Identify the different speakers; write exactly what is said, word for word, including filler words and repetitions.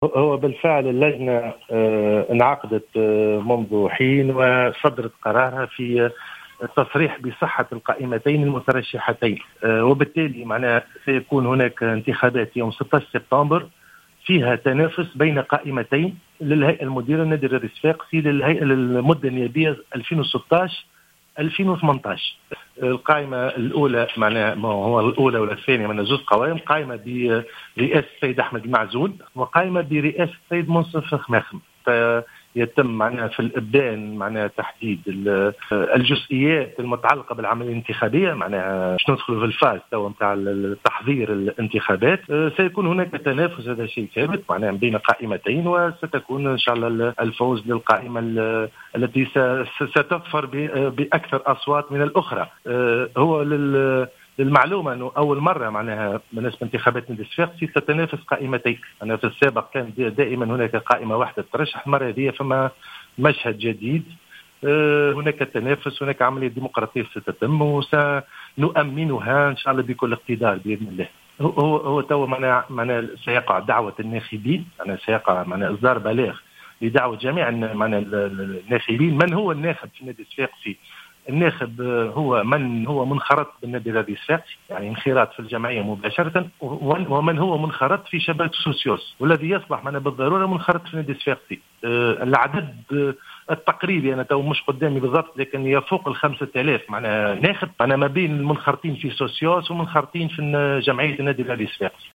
Speaker 1: هو بالفعل اللجنة انعقدت منذ حين وصدرت قرارها في التصريح بصحة القائمتين المترشحتين، وبالتالي معناها سيكون هناك انتخابات يوم ستة عشر سبتمبر فيها تنافس بين قائمتين للهيئة المديرة لنادي الرياضي الصفاقسي للهيئة للمدة النيابية ألفين وستة عشر ألفين وثمانية عشر. القائمة الأولى معناها هو الأولى ولا الثانية من زوج قوائم، قائمة برئاسة السيد أحمد المعزول وقائمة برئاسة السيد منصف خماخم. فيتم معناها في الإبدان معناها تحديد الجزئيات المتعلقة بالعملية الانتخابية، معناها باش ندخلوا في الفاز تو نتاع تحضير الانتخابات. سيكون هناك تنافس، هذا شيء ثابت معناها بين قائمتين، وستكون إن شاء الله الفوز للقائمة التي ستظفر بأكثر أصوات من الأخرى. هو للمعلومة أنه أول مرة معناها بالنسبة لانتخابات نادي الصفاقسي تتنافس قائمتين. أنا في السابق كان دائما هناك قائمة واحدة ترشح، المرة هذه فما مشهد جديد، هناك تنافس، هناك عملية ديمقراطية ستتم وسنؤمنها إن شاء الله بكل اقتدار بإذن الله. هو هو تو معناها معناها سيقع دعوة الناخبين، معناها سيقع معناها إصدار بلاغ لدعوة جميع معناها الناخبين. من هو الناخب في النادي الصفاقسي؟ الناخب هو من هو منخرط بالنادي الرياضي الصفاقسي، يعني انخراط في الجمعية مباشرة، ومن هو منخرط في شبكة سوسيوس، والذي يصبح معنا بالضرورة منخرط في النادي الصفاقسي. أه العدد التقريبي أنا تو مش قدامي بالضبط، لكن يفوق الخمسة آلاف معنا ناخب، أنا ما بين المنخرطين في سوسيوس ومنخرطين في جمعية النادي الرياضي الصفاقسي.